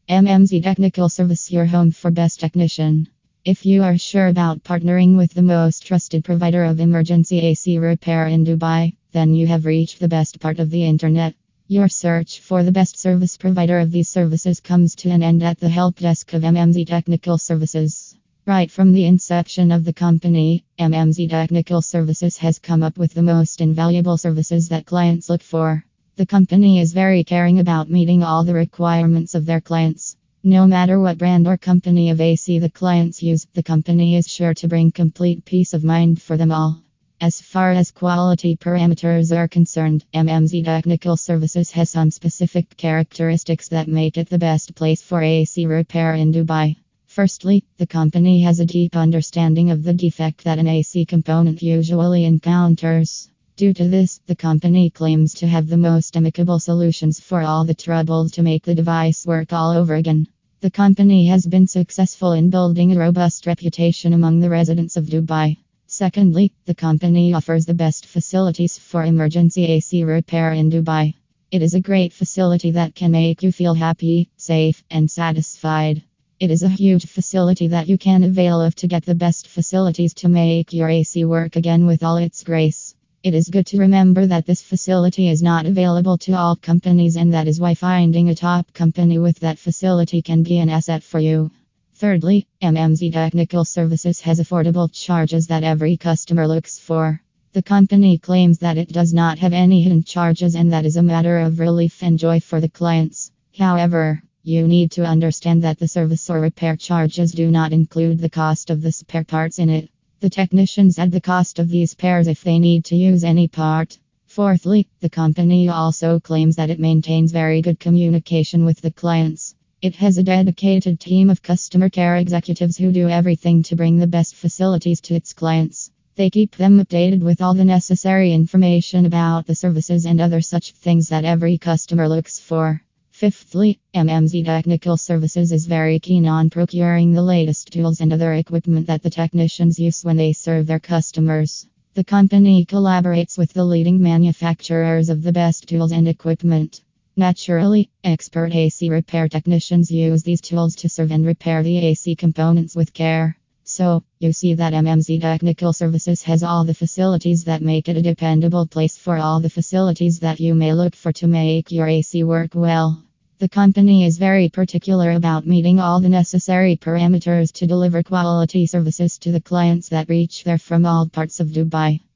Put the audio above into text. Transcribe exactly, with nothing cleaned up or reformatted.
M M Z Technical Service, your home for best technician. If you are sure about partnering with the most trusted provider of emergency A C repair in Dubai, then you have reached the best part of the internet. Your search for the best service provider of these services comes to an end at the help desk of M M Z Technical Services. Right from the inception of the company, M M Z Technical Services has come up with the most invaluable services that clients look for. The company is very caring about meeting all the requirements of their clients. No matter what brand or company of A C the clients use, the company is sure to bring complete peace of mind for them all. As far as quality parameters are concerned, M M Z Technical Services has some specific characteristics that make it the best place for A C repair in Dubai. Firstly, the company has a deep understanding of the defect that an A C component usually encounters. Due to this, the company claims to have the most amicable solutions for all the troubles to make the device work all over again. The company has been successful in building a robust reputation among the residents of Dubai. Secondly, the company offers the best facilities for emergency A C repair in Dubai. It is a great facility that can make you feel happy, safe, and satisfied. It is a huge facility that you can avail of to get the best facilities to make your A C work again with all its grace. It is good to remember that this facility is not available to all companies, and that is why finding a top company with that facility can be an asset for you. Thirdly, M M Z Technical Services has affordable charges that every customer looks for. The company claims that it does not have any hidden charges, and that is a matter of relief and joy for the clients. However, you need to understand that the service or repair charges do not include the cost of the spare parts in it. The technicians add the cost of these spares if they need to use any part. Fourthly, the company also claims that it maintains very good communication with the clients. It has a dedicated team of customer care executives who do everything to bring the best facilities to its clients. They keep them updated with all the necessary information about the services and other such things that every customer looks for. Fifthly, M M Z Technical Services is very keen on procuring the latest tools and other equipment that the technicians use when they serve their customers. The company collaborates with the leading manufacturers of the best tools and equipment. Naturally, expert A C repair technicians use these tools to serve and repair the A C components with care. So, you see that M M Z Technical Services has all the facilities that make it a dependable place for all the facilities that you may look for to make your A C work well. The company is very particular about meeting all the necessary parameters to deliver quality services to the clients that reach there from all parts of Dubai.